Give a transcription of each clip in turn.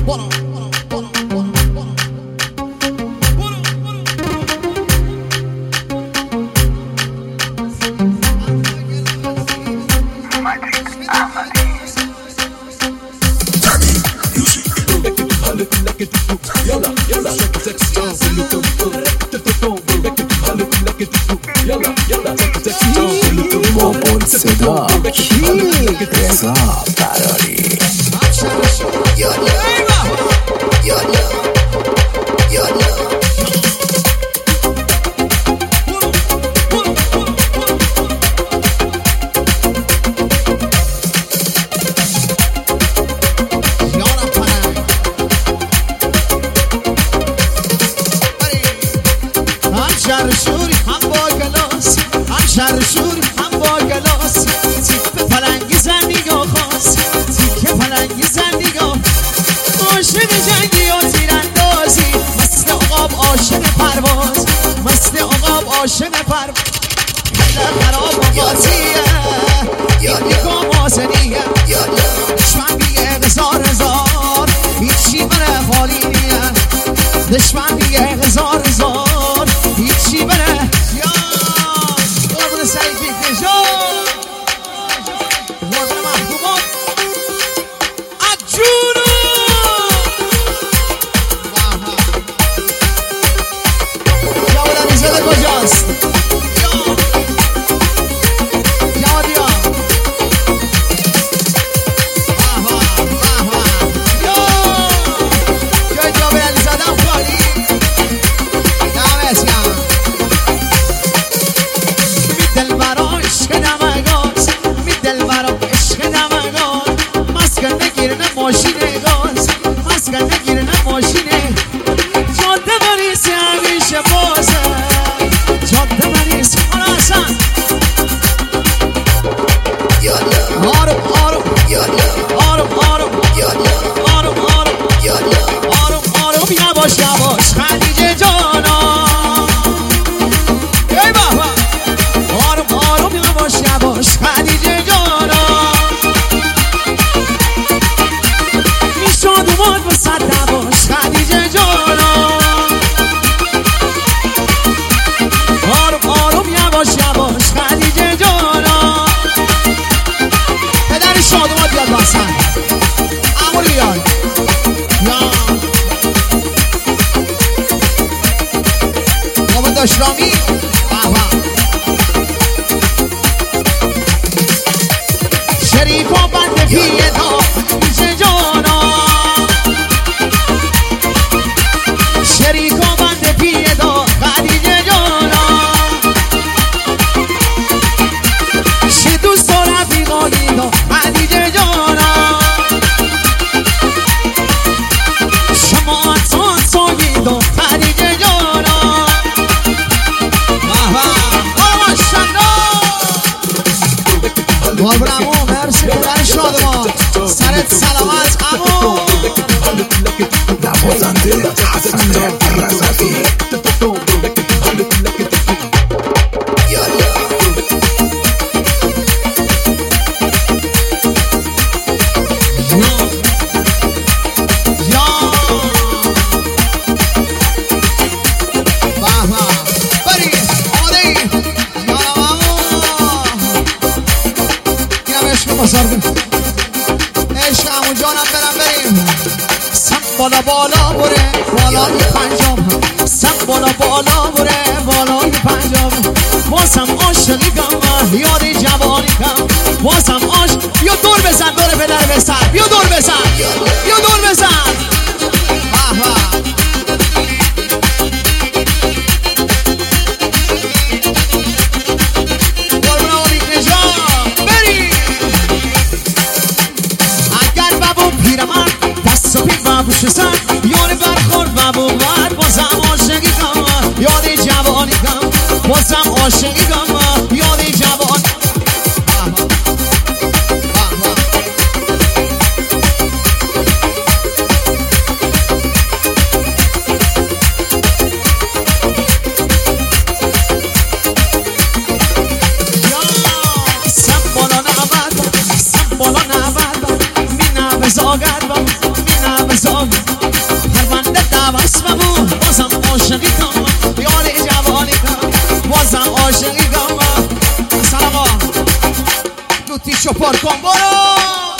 صدا رضا فراری شوری هم با گلاس هم شوری هم با گلاس تیپ پلنگی زندگاه خواست تیپ پلنگی زندگاه عاشق جنگی و تیراندازی مثل عقاب عاشق پرواز مثل عقاب عاشق پرواز خراب و بازیه یکا مازنیه دشمن هزار هزار هیچی من خالی نیه دشمن هزار هزار هیچی بره یا قربون سعید بیتجان قربون محبوبان عجونو یا بودن زده کجاست یا دیا یا جا بودن زدم خالی ماشینه گاز مسکن نگیره نه ماشینه جاده مریض همیشه بازه جاده مریض خلاصن آروم آروم آروم آروم آروم آروم آروم یواش یواش خدیجه جانا ای بابا آروم آروم یواش یواش خدیجه جانا اومد وسط نباش خدیجه جانا آروم آروم یواش یواش خدیجه جانا پدر شاد اومد بیاد وسط اموری بیاد یا بابا داشرامی شریف و بند پیه دا خدیجه جانا شریک و بند پیه دا خدیجه جانا شی دوست و رفیقانی دا خدیجه جانا شما انسان سایی دا خدیجه جانا قربون امو مرسی پدر شادمان سرت سلامت امو نوازنده حسن رضوی عشق امو جانم بریم سم بالا بالا بره بالای پنجام سم بالا بالا بره بالای پنجام بازم عاشقی کم یاد جوانی کم بازم بیا دور بزن دور پدر بزن بیا دور بزن بیا دور بزن یاد برخورد بابو مرد بازم عاشقی کم یاد جوانی کم بازم عاشقی کم یاد جوان سم بالا نبرد می نبزاگرد می نبزاگرد عاشقی کام یار جوانی کام بازم عاشقی کام سلام آقا لوتی شپار کن برو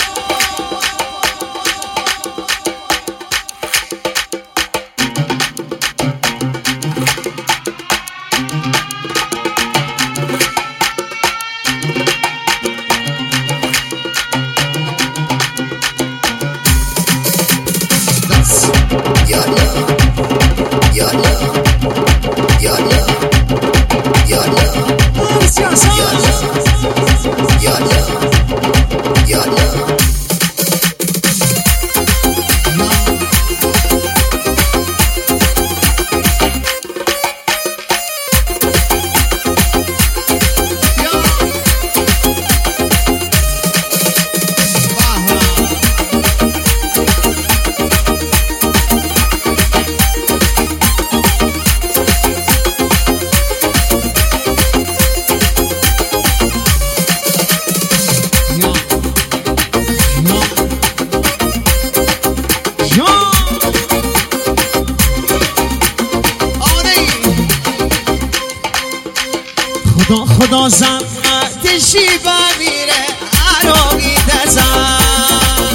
خدا زحمتشی بمیره عراقی دزن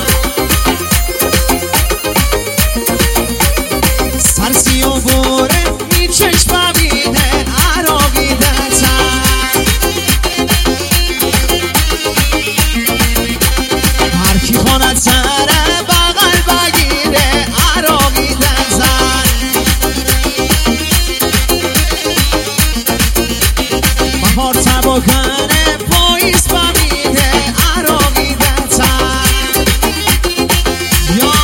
سرسی و بوره میچش بمیره عراقی دزن هرکی خواند سره بغل بگیره عراقی دزن بهار تباکنه پاییز بمیده عراقی دزن یا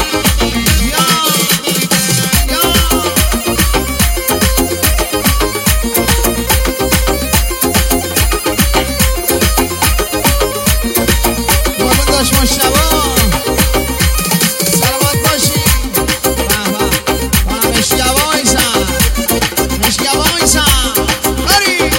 بابا داشت مشتبه سلامت باشی مشتبه ایزن مشتبه ایزن بری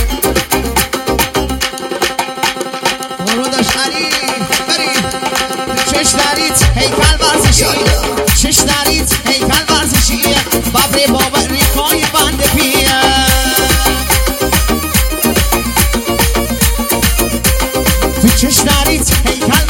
بابا داشت علی بری چش دارید هیکل ورزشی چش دارید هیکل ورزشی بابری بابا ریکای بنده پیه تو چش دارید هیکل